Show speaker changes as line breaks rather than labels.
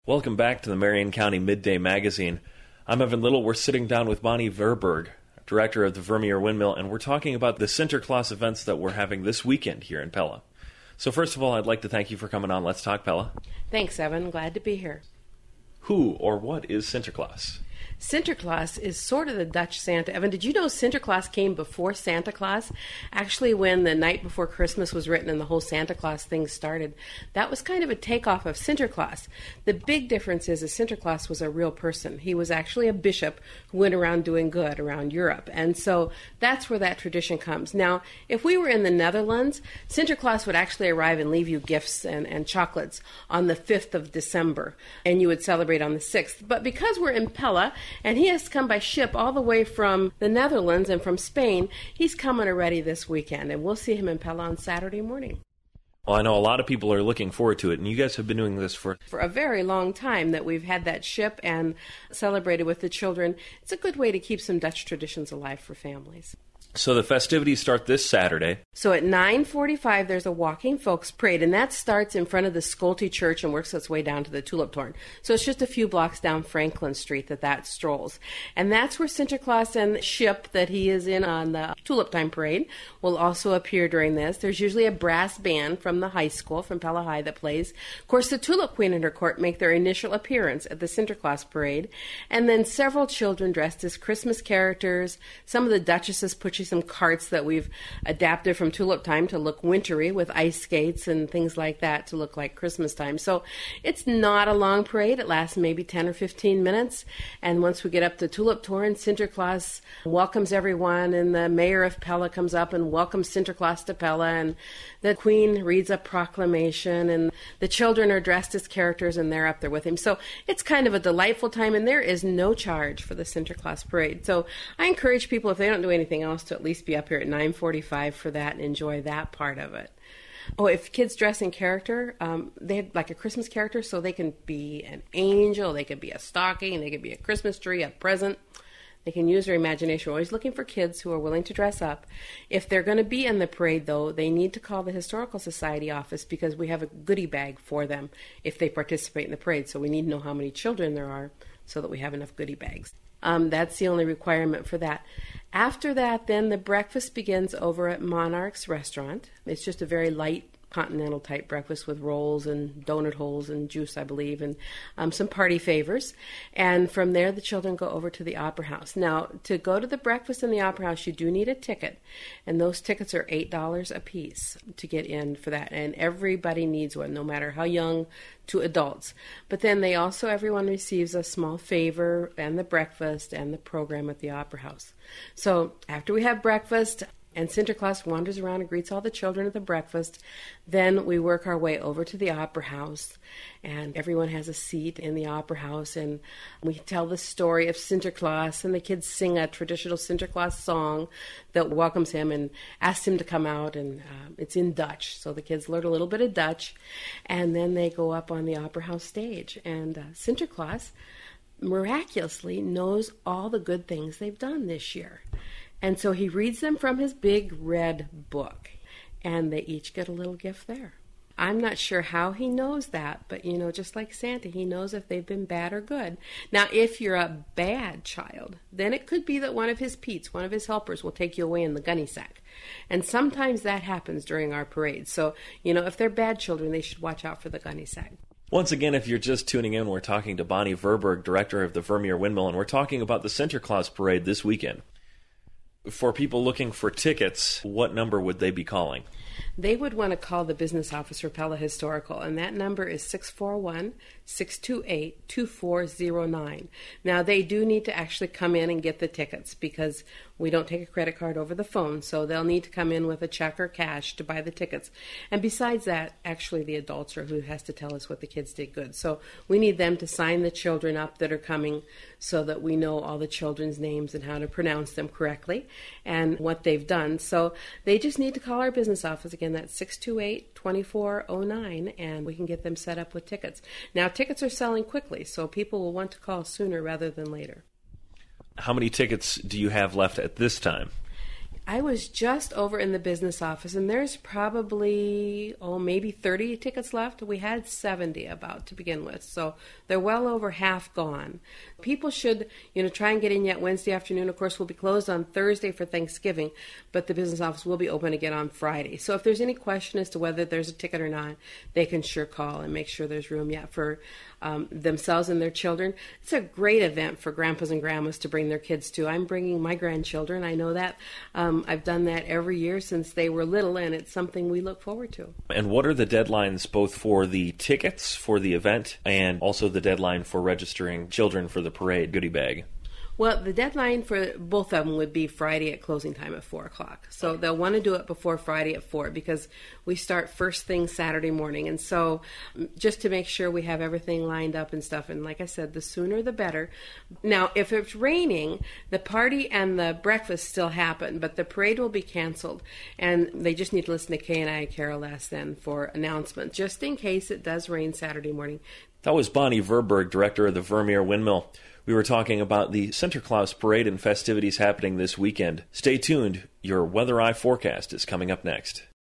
Welcome back to the Marion County Midday Magazine. I'm Evan Little. We're sitting down with Bonnie Verberg, director of the Vermeer Windmill, and we're talking about the Sinterklaas events that we're having this weekend here in Pella. So first of all, I'd like to thank you for coming on Let's Talk Pella.
Thanks, Evan. Glad to be here.
Who or what is Sinterklaas?
Sinterklaas is sort of the Dutch Santa. Evan, did you know Sinterklaas came before Santa Claus? Actually, when The Night Before Christmas was written and the whole Santa Claus thing started, that was kind of a takeoff of Sinterklaas. The big difference is that Sinterklaas was a real person. He was actually a bishop who went around doing good around Europe. And so that's where that tradition comes. Now, if we were in the Netherlands, Sinterklaas would actually arrive and leave you gifts and chocolates on the 5th of December, and you would celebrate on the 6th. But because we're in Pella, and he has come by ship all the way from the Netherlands and from Spain, he's coming already this weekend, and we'll see him in Pella on Saturday morning.
Well, I know a lot of people are looking forward to it, and you guys have been doing this for
a very long time that we've had that ship and celebrated with the children. It's a good way to keep some Dutch traditions alive for families.
So the festivities start this Saturday.
So at 9:45, there's a walking folks parade, and that starts in front of the Schulte Church and works its way down to the Tulip Toren. So it's just a few blocks down Franklin Street that strolls. And that's where Sinterklaas and the ship that he is in on the Tulip Time Parade will also appear during this. There's usually a brass band from the high school, from Pella High, that plays. Of course, the Tulip Queen and her court make their initial appearance at the Sinterklaas Parade. And then several children dressed as Christmas characters. Some of the duchesses put some carts that we've adapted from Tulip Time to look wintry with ice skates and things like that to look like Christmas time. So it's not a long parade. It lasts maybe 10 or 15 minutes. And once we get up to Tulip Toren, Sinterklaas welcomes everyone, and the mayor of Pella comes up and welcomes Sinterklaas to Pella, and the queen reads a proclamation, and the children are dressed as characters, and they're up there with him. So it's kind of a delightful time, and there is no charge for the Sinterklaas parade. So I encourage people, if they don't do anything else, to at least be up here at 9:45 for that and enjoy that part of it. Oh, if kids dress in character, they have like a Christmas character, so they can be an angel, they could be a stocking, they could be a Christmas tree, a present. They can use their imagination. We're always looking for kids who are willing to dress up. If they're going to be in the parade, though, they need to call the Historical Society office, because we have a goodie bag for them if they participate in the parade. So we need to know how many children there are so that we have enough goodie bags. That's the only requirement for that. After that, then the breakfast begins over at Monarch's Restaurant. It's just a very light continental type breakfast with rolls and donut holes and juice, I believe, and some party favors. And from there, the children go over to the Opera House. Now, to go to the breakfast in the Opera House, you do need a ticket, and those tickets are $8 a piece to get in for that. And everybody needs one, no matter how young to adults. But then everyone receives a small favor and the breakfast and the program at the Opera House. So after we have breakfast, and Sinterklaas wanders around and greets all the children at the breakfast, then we work our way over to the Opera House, and everyone has a seat in the Opera House, and we tell the story of Sinterklaas, and the kids sing a traditional Sinterklaas song that welcomes him and asks him to come out, and it's in Dutch, so the kids learn a little bit of Dutch, and then they go up on the Opera House stage, and Sinterklaas miraculously knows all the good things they've done this year. And so he reads them from his big red book, and they each get a little gift there. I'm not sure how he knows that, but, just like Santa, he knows if they've been bad or good. Now, if you're a bad child, then it could be that one of his Petes, one of his helpers, will take you away in the gunny sack. And sometimes that happens during our parade. So, if they're bad children, they should watch out for the gunny sack.
Once again, if you're just tuning in, we're talking to Bonnie Verberg, director of the Vermeer Windmill, and we're talking about the Sinterklaas parade this weekend. For people looking for tickets, what number would they be calling?
They would want to call the business office for Pella Historical, and that number is 641-628-2409. Now, they do need to actually come in and get the tickets, because we don't take a credit card over the phone, so they'll need to come in with a check or cash to buy the tickets. And besides that, actually the adults are who has to tell us what the kids did good. So we need them to sign the children up that are coming so that we know all the children's names and how to pronounce them correctly and what they've done. So they just need to call our business office. Again, that's 628-2409, and we can get them set up with tickets. Now, tickets are selling quickly, so people will want to call sooner rather than later.
How many tickets do you have left at this time?
I was just over in the business office, and there's probably, maybe 30 tickets left. We had 70 about to begin with, so they're well over half gone. People should, try and get in yet Wednesday afternoon. Of course, we'll be closed on Thursday for Thanksgiving, but the business office will be open again on Friday. So if there's any question as to whether there's a ticket or not, they can sure call and make sure there's room yet for themselves and their children. It's a great event for grandpas and grandmas to bring their kids to. I'm bringing my grandchildren. I know that. I've done that every year since they were little, and it's something we look forward to.
And what are the deadlines both for the tickets for the event and also the deadline for registering children for the parade goodie bag?
Well, the deadline for both of them would be Friday at closing time at 4 o'clock. So they'll want to do it before Friday at 4 because we start first thing Saturday morning. And so just to make sure we have everything lined up and stuff. And like I said, the sooner the better. Now, if it's raining, the party and the breakfast still happen, but the parade will be canceled. And they just need to listen to KNI KRLS then for announcements, just in case it does rain Saturday morning.
That was Bonnie Verberg, director of the Vermeer Windmill. We were talking about the Sinterklaas parade and festivities happening this weekend. Stay tuned. Your Weather Eye forecast is coming up next.